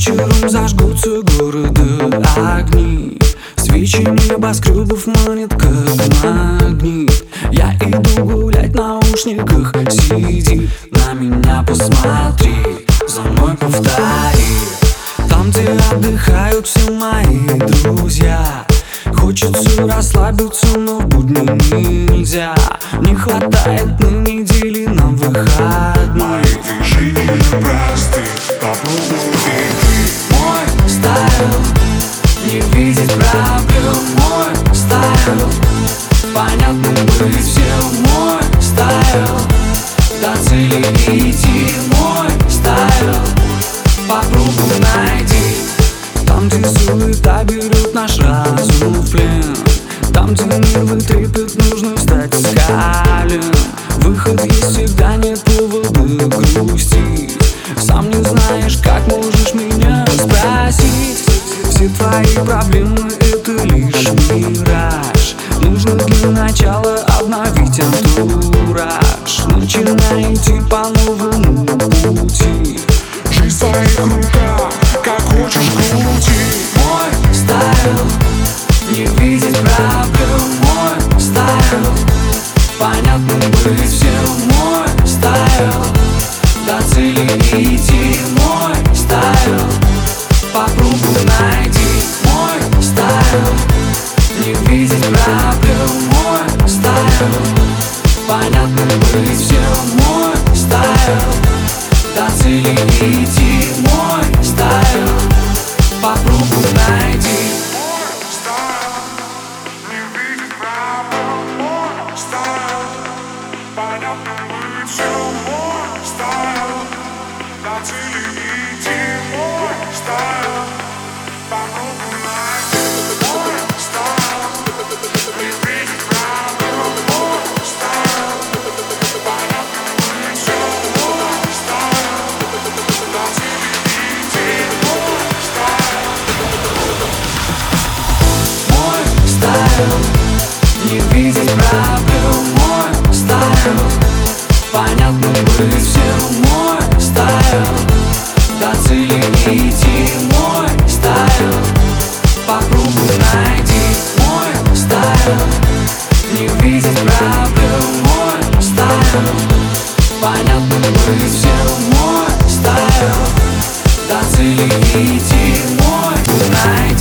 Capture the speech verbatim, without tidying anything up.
вечером зажгутся города огни. Свечи небоскребов манят как магнит. Я иду гулять в наушниках, сиди, на меня посмотри, за мной повтори. Там, где отдыхают все мои друзья, хочется расслабиться, но в будни нельзя. Не хватает на неделе нам выходных. Мои движения просты, попробуй ты. Мой стайл не видеть проблем. Мой стайл понятно быть всем. Мой стайл до цели идти. Мой стайл попробуй найди. Там, где суета берет наш разум в плен, там, где нервы трепет, нужно встать с колен. Выход есть всегда, нет повода грустить. Сам не знаешь, как можешь меня спросить. Все твои проблемы — это лишь мираж. Нужно для начала обновить антураж. Начинай идти по новому пути. Жизнь в твоих руках, как хочешь крути. Мой стайл не видеть проблем. Мой стайл понятно быть всем. Мой стайл до цели идти. Мой стайл попробуй найди. Мой стайл не видеть проблем. Мой стайл понятно быть всем. Мой стайл до цели идти. Мой стайл попробуй найди. Мой стайл не видит проблем. Мой стайл понятно быть всем. Мой стайл до цели идти. Мой стайл попробуй найти. Мой стайл не видит проблем. Мой стайл понятно быть всем. Мой стайл до цели идти. Мой стайл. Мой стайл не видеть проблем. Мой стайл понятно быть всем. Мой стайл до цели идти. Мой стайл попробуй найди. Мой стайл не видеть проблем. Мой стайл понятно быть всем. Мой стайл до цели идти. Мой найди.